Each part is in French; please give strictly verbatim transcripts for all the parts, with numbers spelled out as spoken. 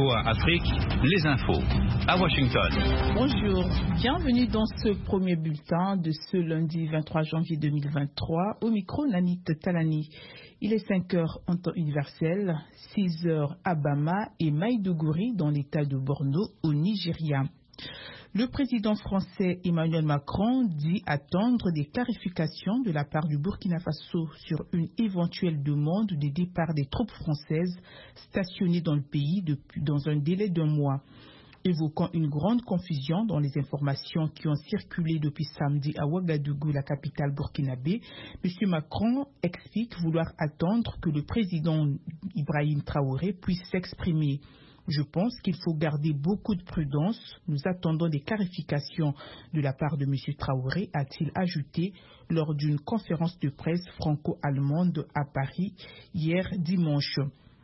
O A Afrique, les infos, à Washington. Bonjour, bienvenue dans ce premier bulletin de ce lundi vingt-trois janvier deux mille vingt-trois. Au micro, Nanit Talani. Il est cinq heures en temps universel, six heures à Bama et Maïdougouri dans l'état de Borno au Nigeria. Le président français Emmanuel Macron dit attendre des clarifications de la part du Burkina Faso sur une éventuelle demande de départ des troupes françaises stationnées dans le pays depuis, dans un délai d'un mois. Évoquant une grande confusion dans les informations qui ont circulé depuis samedi à Ouagadougou, la capitale burkinabé, M. Macron explique vouloir attendre que le président Ibrahim Traoré puisse s'exprimer. Je pense qu'il faut garder beaucoup de prudence. Nous attendons des clarifications de la part de M. Traoré, a-t-il ajouté lors d'une conférence de presse franco-allemande à Paris hier dimanche.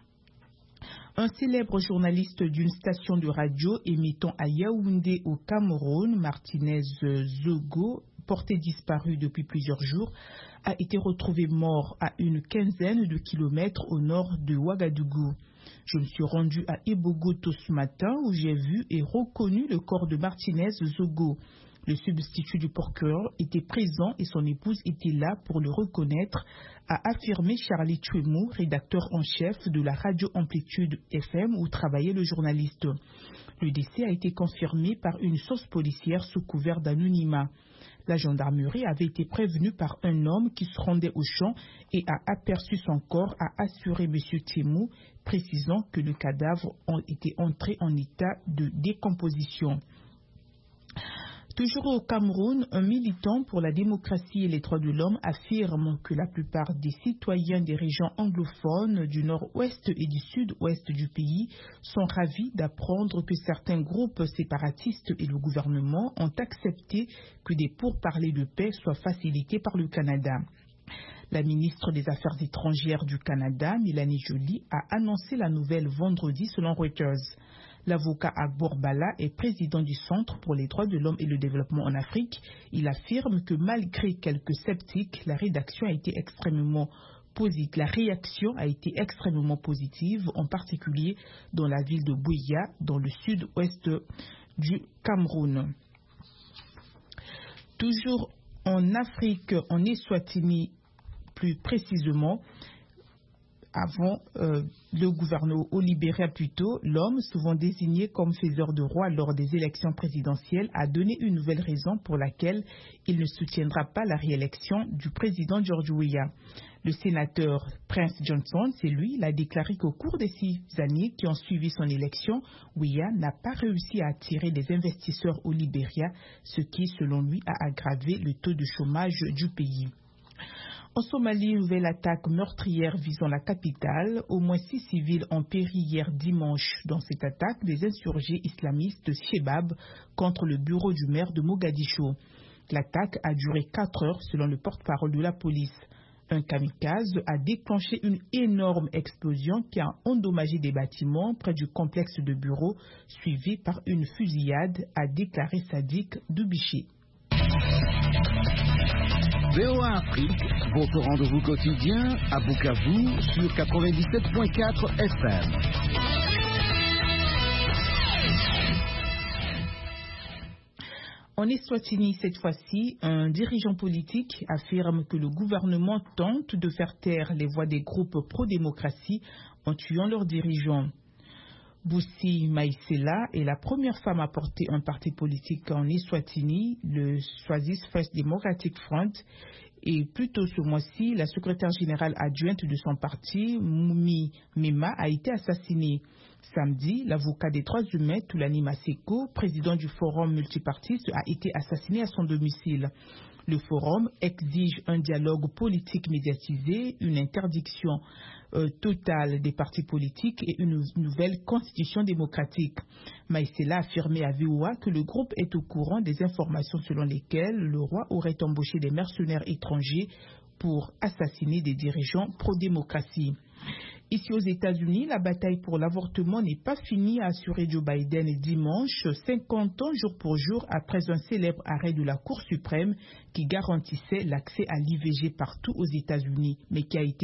Un célèbre journaliste d'une station de radio émettant à Yaoundé au Cameroun, Martinez Zogo, porté disparu depuis plusieurs jours, a été retrouvé mort à une quinzaine de kilomètres au nord de Ouagadougou. Je me suis rendu à Ebogoto ce matin où j'ai vu et reconnu le corps de Martinez Zogo. Le substitut du procureur était présent et son épouse était là pour le reconnaître, a affirmé Charlie Tuemou, rédacteur en chef de la radio Amplitude F M où travaillait le journaliste. Le décès a été confirmé par une source policière sous couvert d'anonymat. La gendarmerie avait été prévenue par un homme qui se rendait au champ et a aperçu son corps, a assuré M. Tiemou, précisant que le cadavre était entré en état de décomposition. Toujours au Cameroun, un militant pour la démocratie et les droits de l'homme affirme que la plupart des citoyens des régions anglophones du nord-ouest et du sud-ouest du pays sont ravis d'apprendre que certains groupes séparatistes et le gouvernement ont accepté que des pourparlers de paix soient facilités par le Canada. La ministre des Affaires étrangères du Canada, Mélanie Joly, a annoncé la nouvelle vendredi selon Reuters. L'avocat Agbor Bala est président du Centre pour les droits de l'homme et le développement en Afrique. Il affirme que malgré quelques sceptiques, la rédaction a été extrêmement positive. La réaction a été extrêmement positive, en particulier dans la ville de Bouya, dans le sud-ouest du Cameroun. Toujours en Afrique, en Eswatini plus précisément, avant euh, le gouverneur au Libéria plutôt, l'homme souvent désigné comme faiseur de roi lors des élections présidentielles a donné une nouvelle raison pour laquelle il ne soutiendra pas la réélection du président George Weah. Le sénateur Prince Johnson, c'est lui, l'a déclaré qu'au cours des six années qui ont suivi son élection, Weah n'a pas réussi à attirer des investisseurs au Libéria, ce qui, selon lui, a aggravé le taux de chômage du pays. En Somalie, une nouvelle attaque meurtrière visant la capitale. Au moins six civils ont péri hier dimanche dans cette attaque des insurgés islamistes Shebab contre le bureau du maire de Mogadiscio. L'attaque a duré quatre heures selon le porte-parole de la police. Un kamikaze a déclenché une énorme explosion qui a endommagé des bâtiments près du complexe de bureaux, suivi par une fusillade, a déclaré Sadiq Doubiché. V O A Afrique, votre rendez-vous quotidien à Bukavu sur quatre-vingt-dix-sept point quatre F M. En Eswatini, cette fois-ci, un dirigeant politique affirme que le gouvernement tente de faire taire les voix des groupes pro-démocratie en tuant leurs dirigeants. Boussi Maïsela est la première femme à porter un parti politique en Eswatini, le Swazi's First Democratic Front, et plus tôt ce mois-ci, la secrétaire générale adjointe de son parti, Moumi Mema, a été assassinée. Samedi, l'avocat des droits humains, Toulani Maseko, président du forum multipartiste, a été assassiné à son domicile. Le forum exige un dialogue politique médiatisé, une interdiction euh, totale des partis politiques et une nouvelle constitution démocratique. Maïsela a affirmé à V O A que le groupe est au courant des informations selon lesquelles le roi aurait embauché des mercenaires étrangers pour assassiner des dirigeants pro-démocratie. Ici aux États-Unis, la bataille pour l'avortement n'est pas finie, a assuré Joe Biden dimanche, cinquante ans jour pour jour après un célèbre arrêt de la Cour suprême qui garantissait l'accès à l'I V G partout aux États-Unis, mais qui a été